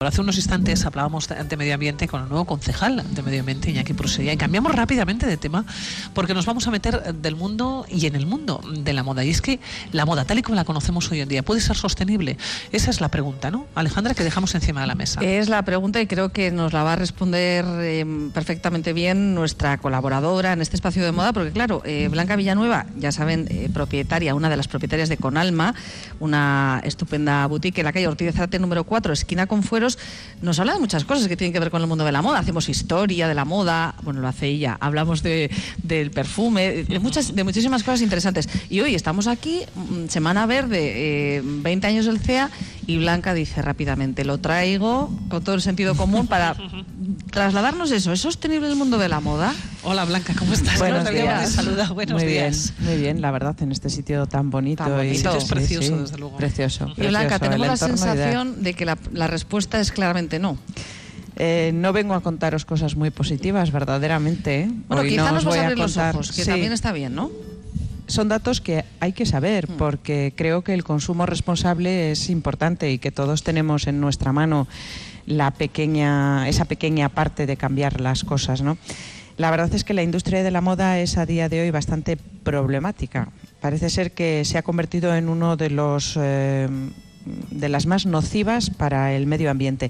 Hace unos instantes hablábamos de medio ambiente con el nuevo concejal de medio ambiente, Iñaki Pruseya, y cambiamos rápidamente de tema porque nos vamos a meter del mundo y en el mundo de la moda. Y es que la moda, tal y como la conocemos hoy en día, ¿puede ser sostenible? Esa es la pregunta, ¿no, Alejandra, que dejamos encima de la mesa? Es la pregunta y creo que nos la va a responder perfectamente bien nuestra colaboradora en este espacio de moda, porque claro, Blanca Villanueva, ya saben, propietaria, una de las propietarias de Conalma, una estupenda boutique en la calle Ortiz de Zárate número 4, esquina con Fueros, nos habla de muchas cosas que tienen que ver con el mundo de la moda. Hacemos historia de la moda, bueno, lo hace ella, hablamos del perfume, de muchísimas cosas interesantes. Y hoy estamos aquí, Semana Verde, 20 años del CEA, y Blanca dice rápidamente, lo traigo con todo el sentido común para trasladarnos eso. ¿Es sostenible el mundo de la moda? Hola Blanca, ¿cómo estás? Buenos días. Saluda, buenos días. Muy bien, la verdad, en este sitio tan bonito. El sitio es precioso, sí, desde luego. Precioso. Y Blanca, tenemos la sensación de que la respuesta es claramente no. No vengo a contaros cosas muy positivas, verdaderamente. Bueno, hoy quizá no nos os vas voy a abrir los contar. ojos, que Sí. también está bien, ¿no? Son datos que hay que saber, porque creo que el consumo responsable es importante y que todos tenemos en nuestra mano esa pequeña parte de cambiar las cosas, ¿no? La verdad es que la industria de la moda es a día de hoy bastante problemática. Parece ser que se ha convertido en uno de las más nocivas para el medio ambiente.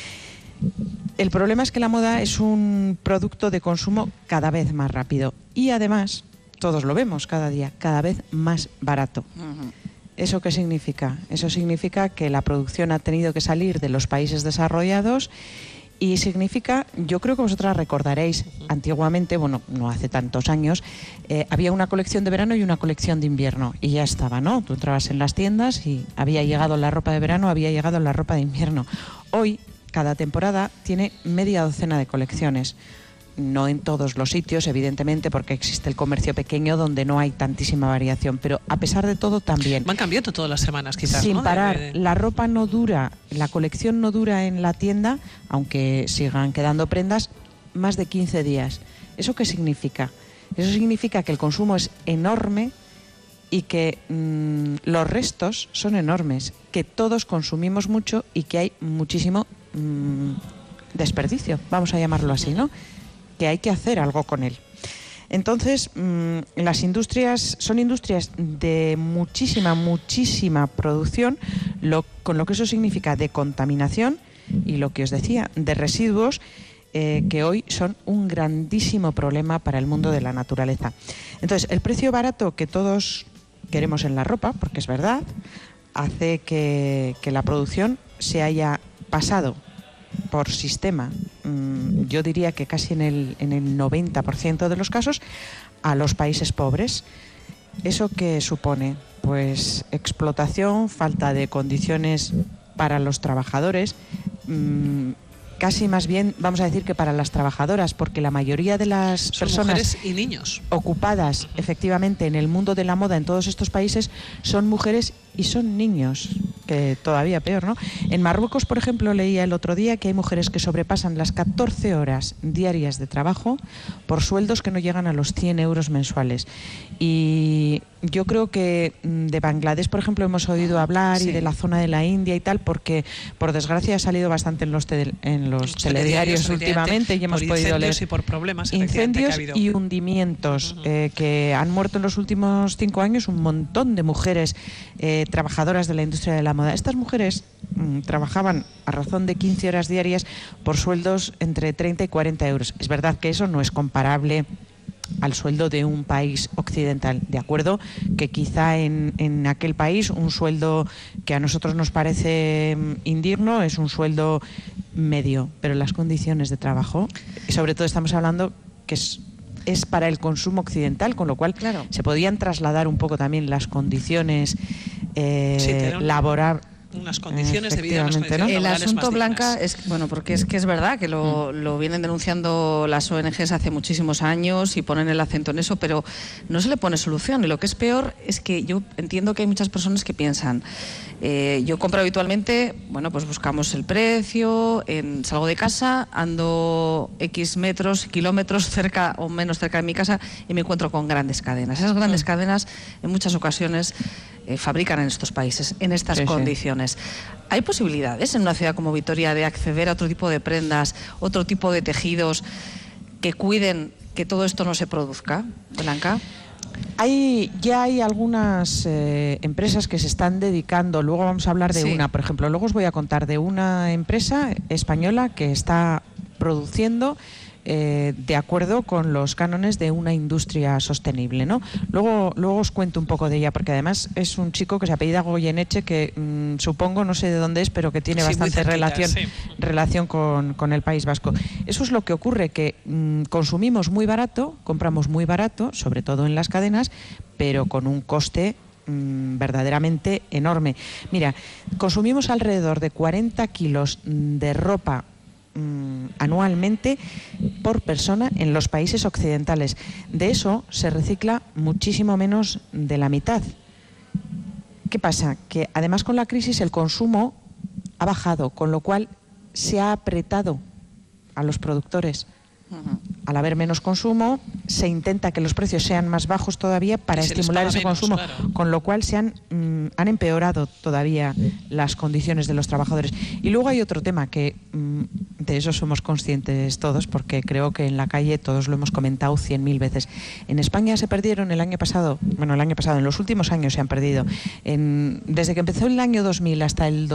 El problema es que la moda es un producto de consumo cada vez más rápido y además, todos lo vemos cada día, cada vez más barato. ¿Eso qué significa? Eso significa que la producción ha tenido que salir de los países desarrollados y significa, yo creo que vosotras recordaréis, antiguamente, bueno, no hace tantos años, había una colección de verano y una colección de invierno y ya estaba, ¿no? Tú entrabas en las tiendas y había llegado la ropa de verano, había llegado la ropa de invierno. Hoy, cada temporada tiene media docena de colecciones. No en todos los sitios, evidentemente, porque existe el comercio pequeño donde no hay tantísima variación, pero a pesar de todo también. Van cambiando todas las semanas, quizás, sin ¿no? parar. La ropa no dura, la colección no dura en la tienda, aunque sigan quedando prendas, más de 15 días. ¿Eso qué significa? Eso significa que el consumo es enorme y que los restos son enormes, que todos consumimos mucho y que hay muchísimo desperdicio, vamos a llamarlo así, ¿no? Que hay que hacer algo con él. Entonces, las industrias son industrias de muchísima producción, con lo que eso significa de contaminación y lo que os decía, de residuos que hoy son un grandísimo problema para el mundo de la naturaleza. Entonces, el precio barato que todos queremos en la ropa, porque es verdad, hace que la producción se haya pasado por sistema, yo diría que casi en el 90% de los casos, a los países pobres. ¿Eso qué supone? Pues explotación, falta de condiciones para los trabajadores, casi más bien vamos a decir que para las trabajadoras, porque la mayoría de las personas mujeres y niños ocupadas efectivamente en el mundo de la moda en todos estos países son mujeres y son niños, que todavía peor, ¿no? En Marruecos, por ejemplo, leía el otro día que hay mujeres que sobrepasan las 14 horas diarias de trabajo por sueldos que no llegan a los 100 euros mensuales. Y yo creo que de Bangladesh, por ejemplo, hemos oído hablar, sí, y de la zona de la India y tal, porque por desgracia ha salido bastante en los telediarios últimamente y hemos podido leer y por problemas, incendios y hundimientos, que han muerto en los últimos 5 años un montón de mujeres trabajadoras de la industria de la moda. Estas mujeres trabajaban a razón de 15 horas diarias por sueldos entre 30 y 40 euros. Es verdad que eso no es comparable al sueldo de un país occidental, de acuerdo, que quizá en aquel país un sueldo que a nosotros nos parece indigno es un sueldo medio, pero las condiciones de trabajo, sobre todo estamos hablando que es para el consumo occidental, con lo cual claro, se podían trasladar un poco también las condiciones laborales. Unas condiciones de vida, unas condiciones, ¿no? El asunto, Blanca, dignas. es bueno, porque es que es verdad que lo vienen denunciando las ONGs hace muchísimos años y ponen el acento en eso, pero no se le pone solución. Y lo que es peor es que yo entiendo que hay muchas personas que piensan, yo compro habitualmente, bueno, pues buscamos el precio, salgo de casa, ando X metros, kilómetros cerca o menos cerca de mi casa y me encuentro con grandes cadenas. Esas grandes cadenas en muchas ocasiones fabrican en estos países, en estas Sí, condiciones. sí. ¿Hay posibilidades en una ciudad como Vitoria de acceder a otro tipo de prendas, otro tipo de tejidos que cuiden que todo esto no se produzca, Blanca? Ya hay algunas empresas que se están dedicando, luego vamos a hablar de una, por ejemplo, luego os voy a contar de una empresa española que está produciendo de acuerdo con los cánones de una industria sostenible, ¿no? Luego os cuento un poco de ella, porque además es un chico que se apellida Goyeneche, que supongo, no sé de dónde es, pero que tiene bastante relación con el País Vasco. Eso es lo que ocurre, que consumimos muy barato, compramos muy barato, sobre todo en las cadenas, pero con un coste verdaderamente enorme. Mira, consumimos alrededor de 40 kilos de ropa anualmente por persona en los países occidentales. De eso se recicla muchísimo menos de la mitad. ¿Qué pasa? Que además con la crisis el consumo ha bajado, con lo cual se ha apretado a los productores. Al haber menos consumo, se intenta que los precios sean más bajos todavía para estimular ese consumo, claro. Con lo cual han empeorado todavía las condiciones de los trabajadores. Y luego hay otro tema que de eso somos conscientes todos, porque creo que en la calle todos lo hemos comentado 100.000 veces. En España se perdieron el año pasado, en los últimos años se han perdido, desde que empezó el año 2000 hasta el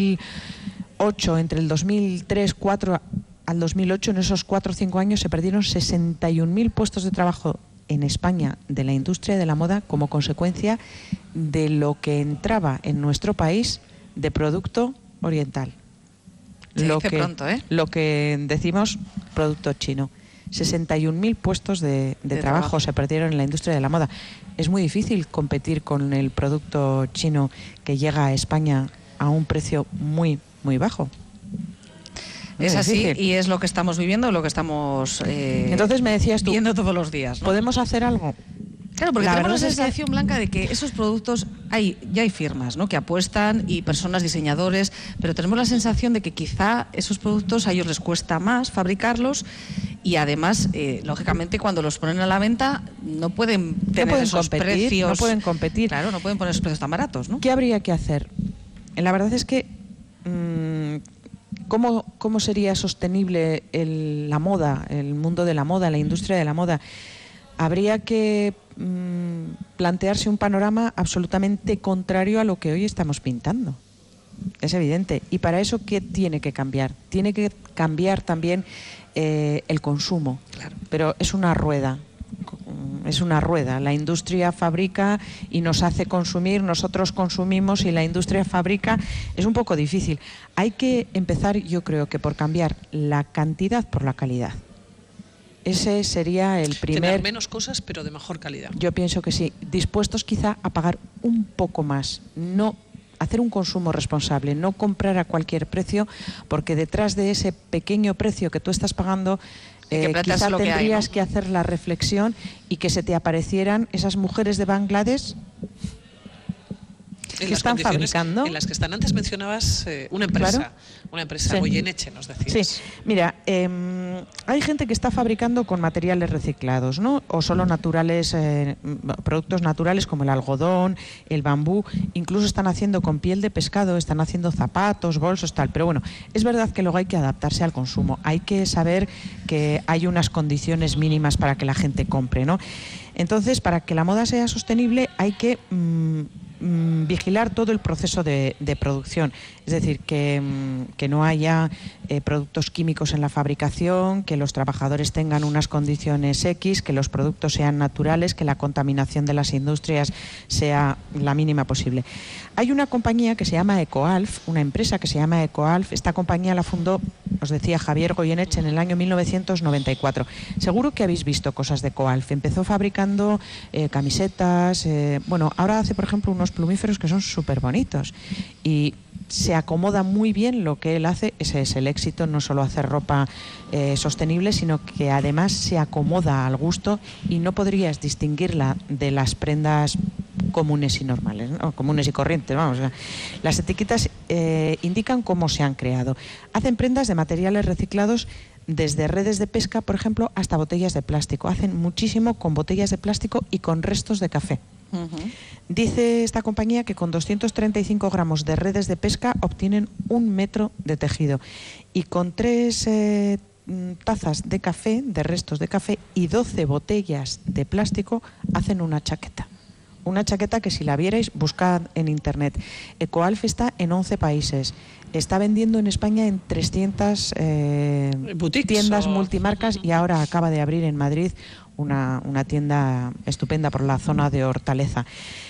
2008, entre el 2003, 2004 al 2008, en esos 4 o 5 años se perdieron 61.000 puestos de trabajo en España de la industria de la moda como consecuencia de lo que entraba en nuestro país de producto oriental. Lo que decimos producto chino. 61.000 puestos de trabajo se perdieron en la industria de la moda. Es muy difícil competir con el producto chino que llega a España a un precio muy, muy bajo. Es así, y es lo que estamos viviendo, lo que estamos entonces me decías tú, viendo todos los días, ¿no? ¿Podemos hacer algo? Claro, porque tenemos la sensación, Blanca, de que esos productos, ya hay firmas, ¿no?, que apuestan, y personas, diseñadores, pero tenemos la sensación de que quizá esos productos a ellos les cuesta más fabricarlos, y además, lógicamente, cuando los ponen a la venta no pueden tener esos precios. No pueden competir. Claro, no pueden poner esos precios tan baratos, ¿no? ¿Qué habría que hacer? La verdad es que ¿cómo sería sostenible la moda, el mundo de la moda, la industria de la moda? Habría que plantearse un panorama absolutamente contrario a lo que hoy estamos pintando. Es evidente. Y para eso, ¿qué tiene que cambiar? Tiene que cambiar también el consumo. Claro. Pero es una rueda. Es una rueda. La industria fabrica y nos hace consumir, nosotros consumimos y la industria fabrica. Es un poco difícil. Hay que empezar, yo creo que por cambiar la cantidad por la calidad. Ese sería el primer... Tener menos cosas, pero de mejor calidad. Yo pienso que sí. Dispuestos quizá a pagar un poco más. No hacer un consumo responsable, no comprar a cualquier precio, porque detrás de ese pequeño precio que tú estás pagando... quizá tendrías que hacer la reflexión y que se te aparecieran esas mujeres de Bangladesh que están fabricando. En las que están. Antes mencionabas una empresa, claro. Una empresa, sí. Goyeneche, nos decías. Sí, mira, hay gente que está fabricando con materiales reciclados, ¿no? O solo naturales, productos naturales como el algodón, el bambú, incluso están haciendo con piel de pescado, están haciendo zapatos, bolsos, tal. Pero bueno, es verdad que luego hay que adaptarse al consumo, hay que saber que hay unas condiciones mínimas para que la gente compre, ¿no? Entonces, para que la moda sea sostenible hay que vigilar todo el proceso de producción, es decir, que no haya productos químicos en la fabricación, que los trabajadores tengan unas condiciones X, que los productos sean naturales, que la contaminación de las industrias sea la mínima posible. Hay una compañía que se llama Ecoalf, una empresa que se llama Ecoalf. Esta compañía la fundó, os decía, Javier Goyeneche en el año 1994. Seguro que habéis visto cosas de Ecoalf. Empezó fabricando camisetas, ahora hace, por ejemplo, unos plumíferos que son súper bonitos y se acomoda muy bien lo que él hace. Ese es el éxito, no solo hacer ropa sostenible, sino que además se acomoda al gusto y no podrías distinguirla de las prendas comunes y normales, ¿no? Comunes y corrientes, vamos. Las etiquetas indican cómo se han creado. Hacen prendas de materiales reciclados, desde redes de pesca, por ejemplo, hasta botellas de plástico. Hacen muchísimo con botellas de plástico y con restos de café. Dice esta compañía que con 235 gramos de redes de pesca obtienen 1 metro de tejido y con 3 tazas de café, de restos de café y 12 botellas de plástico hacen una chaqueta. Una chaqueta que si la vierais, buscad en internet. Ecoalf está en 11 países. Está vendiendo en España en 300 tiendas multimarcas y ahora acaba de abrir en Madrid una tienda estupenda por la zona de Hortaleza.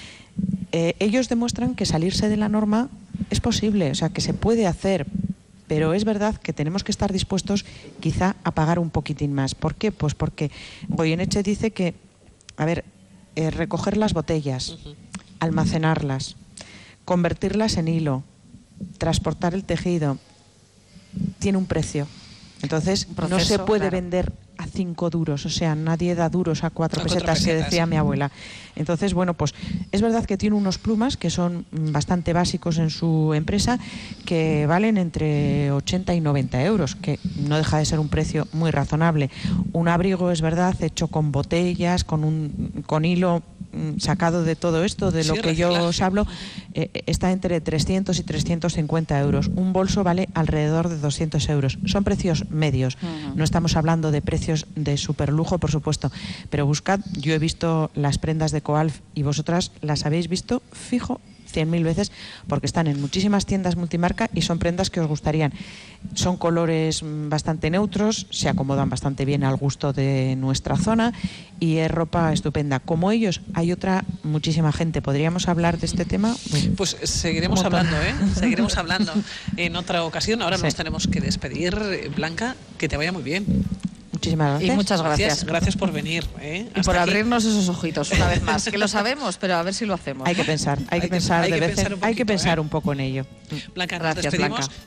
Ellos demuestran que salirse de la norma es posible, o sea, que se puede hacer, pero es verdad que tenemos que estar dispuestos quizá a pagar un poquitín más. ¿Por qué? Pues porque Goyeneche dice que, recoger las botellas, almacenarlas, convertirlas en hilo, transportar el tejido, tiene un precio. Entonces no se puede vender a 5 duros, o sea, nadie da duros a 4 pesetas, que decía mi abuela. Entonces, bueno, pues es verdad que tiene unos plumas que son bastante básicos en su empresa, que valen entre 80 y 90 euros, que no deja de ser un precio muy razonable. Un abrigo, es verdad, hecho con botellas, con hilo sacado de todo esto, de lo que yo os hablo, está entre 300 y 350 euros. Un bolso vale alrededor de 200 euros. Son precios medios. No estamos hablando de precios de superlujo, por supuesto, pero buscad, yo he visto las prendas de Ecoalf y vosotras las habéis visto fijo 100.000 veces, porque están en muchísimas tiendas multimarca y son prendas que os gustarían. Son colores bastante neutros, se acomodan bastante bien al gusto de nuestra zona y es ropa estupenda. Como ellos, hay muchísima gente. ¿Podríamos hablar de este tema? Pues seguiremos hablando, seguiremos hablando en otra ocasión. Ahora nos tenemos que despedir. Blanca, que te vaya muy bien. Muchísimas gracias. Y muchas gracias. Gracias por venir. Y por abrirnos esos ojitos una vez más, que lo sabemos, pero a ver si lo hacemos. Hay que pensar, hay que pensar un poco en ello. Blanca, gracias, nos despedimos. Blanca.